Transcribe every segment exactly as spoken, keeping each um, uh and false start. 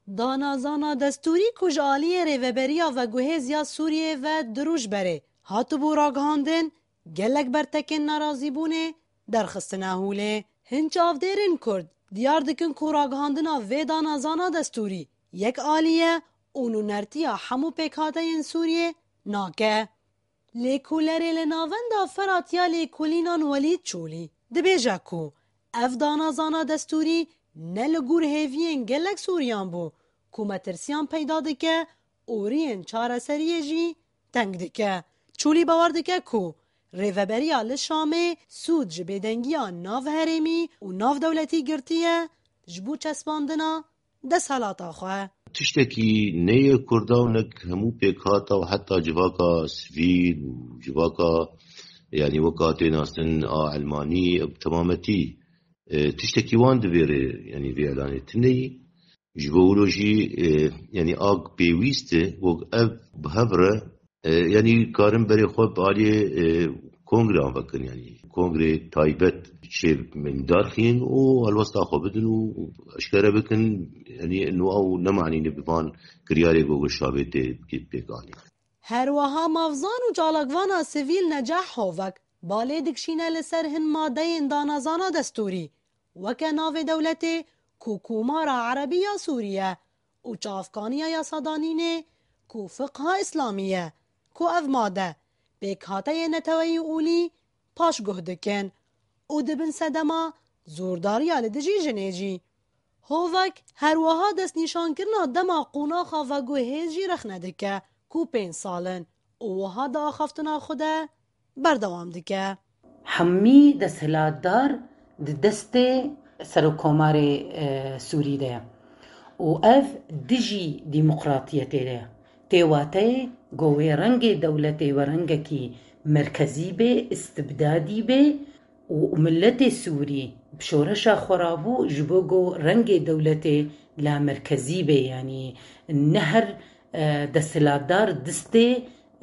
دانازانا دستوری کجالی ریوبریا و گوهزیا سوریه و دروش بره هاتو بو راگهاندن گلک برتکن نارازی بونه درخستنه هوله هنچ آفدرین کرد دیار دکن کو راگهاندنا و دانازانا دستوری یک آلیه اونو نرتیا همو پیکاته این سوریه ناکه لیکولری لناوندا فراتیا لیکولینان ولید چولی دبیجا کو اف دانازانا دستوری نلگور هیوین گلک سوریان بو کو مترسیان پیدا دکه اورین چاره سریه جی تنگ دکه چولی باور دکه کو ریوبریا لشامه سود جبیدنگیا ناو هریمی و ناو دولتی گرتیه جبو چسباندنا دست حالاتا خواه تشتكي نية كرداونك همو بيكاتا وحتى جواكا سفيد وجواكا يعني وكاتي ناسن علماني بتمامتي تشتكي وان دبيري يعني في اعلاني تني جبولوجي يعني اق بيويست وق اب بهبره يعني كارم بري خوب علي كونغري عم بكن يعني كونغري تايبت شيء من دارخين والوسط اخو بدن واشكره بكن يعني انه او نمعني نبان كرياري جوجل شابته بيقاني هروها مافزان و جالگوانا سیویل نجاح هوک بالی دکشینه لسر هن ماده دانازانا دستوری وکه ناو دولت کوکومارا عربیه سوریه و چافکانیه یا صدانینه کو فقه اسلامیه کو اف ماده بیکاته نتوی اولی پاش گهدکن او دبن سدما زورداری آل دجی جنیجی هوک هروها دست نشان کرنا دما قوناخا و گوهیجی رخ ندکه کو پین سالن او ها دا خفتنا خوده بردوام دکه همی دست هلاددار دست سرکومار سوری ده و اف دجی دیمقراطیته ده تیواته گوه رنگ دولته و رنگ کی مرکزی به استبدادی به و ملت سوری بشورشا خرابو جبوگو رنگ دولته لا مرکزی به یعنی نهر دستلادار دسته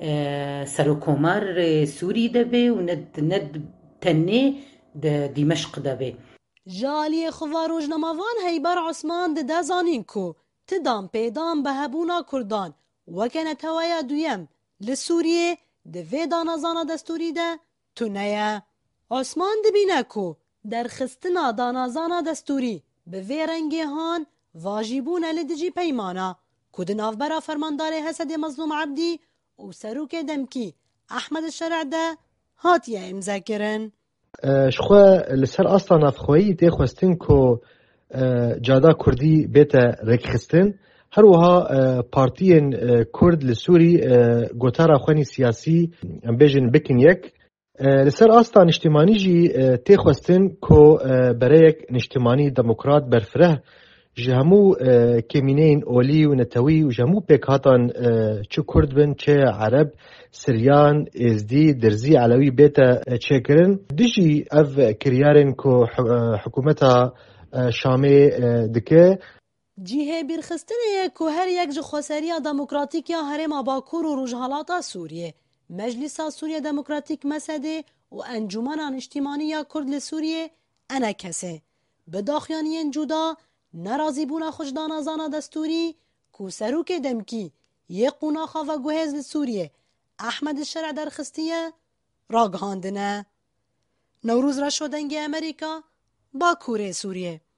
سرکومار سوری ده به و ند, ند تنه ده دمشق ده به جالی خواروج نموان هیبر عثمان ده دازانین کو تدام پیدام به هبونا کردان وکنه توایا دویم لسوریه ده ویدا نزانا دستوری ده تو نیا عثمان ده بینه کو در خستنا دانازانا دستوری به وی رنگی هان واجبون لدجی پیمانا کد نافبرا فرماندار حسد مظلوم عبدی و سروک دمکی احمد الشرع ده هاتیه امزا کرن شخوا لسر اصلا نافخویی تی خوستن که جادا کردی بیتا رکخستن هر وها پارتیین کرد لسوری گوتارا خوانی سیاسی بیجن بکن یک لسر اصلا نشتمانی جی تی خوستن که برای یک نشتمانی دموکرات برفره جهمو کمینین اولی و نتوی و جهمو پیکاتان چه کرد بن چه عرب سریان ازدی درزی علوی بیتا چه کرن دیجی اف کریارن که حکومتا شامی دکه جیه بیرخستنه که هر یک جو خسریا دموکراتیک یا هرم باکور و رجحالاتا سوریه مجلس سوریه دموکراتیک مسده و انجمن اجتماعی یا کرد لسوریه انا کسه بداخیانین جدا نرازی بونا خوشدانا زانا دستوری کو سروک دمکی یه قوناخا و گوهز لسوریه احمد الشرع در خستیه راگهاندنه نوروز را شدنگ امریکا با کوره سوریه